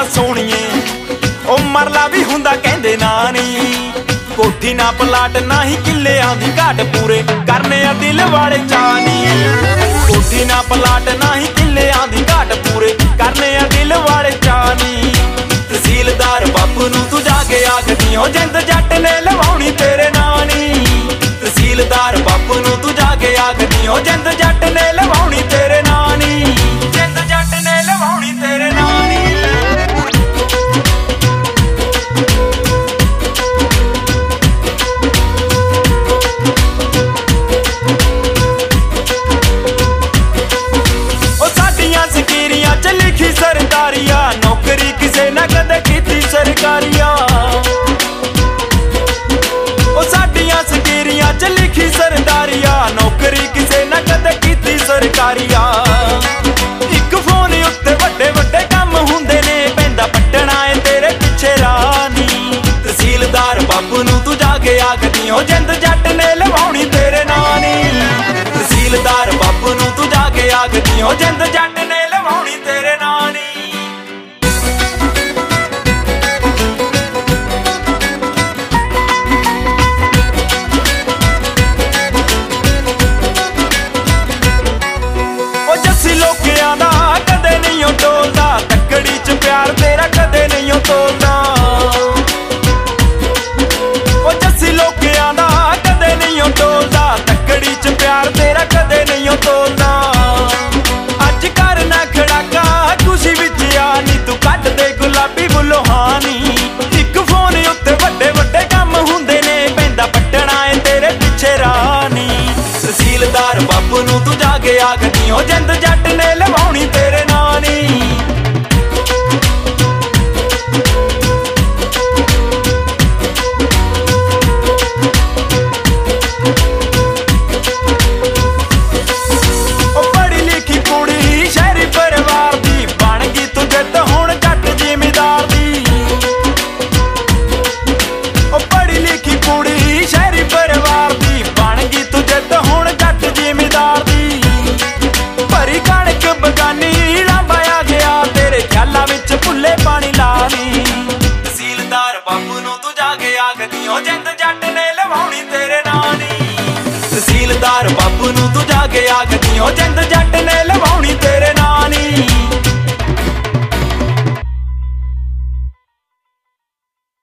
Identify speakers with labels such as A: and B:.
A: सोहणीए ओ मरला भी हुंदा कहंदे ना नी। कोठी ना पलाट ना ही किल्लियां दी घाट पूरे करने आ दिल वाले चानी। कोठी ना पलाट ना ही किल्लियां दी घाट पूरे करने आ दिल वाले चानी। तहसीलदार बापू नूं तू जाके आखदी ओ जिंद जट ने लवाउणी तेरे नानी। तहसीलदार बापू नूं तू जाके आखदी ओ जिंद जट ने लवाउणी तेरे नानी। जिंद जट ने लवाउणी तेरे नानी। लिखी सरकारिया नौकरी किसे ना कदे कीती सरकारिया। ओ साडियां सकीरियां च लिखी सरदारिया नौकरी किसे ना कदे कीती सरकारिया। इक फोन उत्ते वड्डे वड्डे काम हुंदे ने पैंदा पट्टना है तेरे पिछे रानी। तहसीलदार बापू नूं तू जाके आखदी ओ जिंद जट ने लवाउणी तेरे नानी। तहसीलदार बापू नूं तू जाके आखदी ओ जिंद जट ने लवाउणी तेरे नानी। कदे नहीं टोलदा तकड़ी च प्यार तेरा कदे नहीं तोलदा। ओ जस्सी लोकियां दा कदे नहीं टोलदा तकड़ी च प्यार तेरा कदे नहीं तोलदा। अज कर ना खड़ाका खुशी विच आ नी तू कट दे गुलाबी बुलो हानी। इक फोन उत्ते वड्डे वड्डे काम हुंदे ने पैंदा पट्टना है तेरे पिछे रानी। तहसीलदार बापू नूं तू जाके आखदी ओ जिंद जट ने लवाउणी तेरे नानी। ओ पढ़ी लिखी कुड़ी शहरी परिवार दी बन गई तू जिद्द हुण जट जिमीदार दी। ओ पढ़ी लिखी कुड़ी शहरी परिवार दी बन गई तू जिद्द हुण जट जिमीदार दी। भरी कणक बगानी लांबाया गया तेरे ख्यालां विच भुल्ले पानी लानी। तहसीलदार बापू नूं तू जाके आखदी ओ जिंद जट ने लवाउणी तेरे नानी। तहसीलदार बापू नूं तू जाके आखदी ओ जिंद जट ने लवाउणी तेरे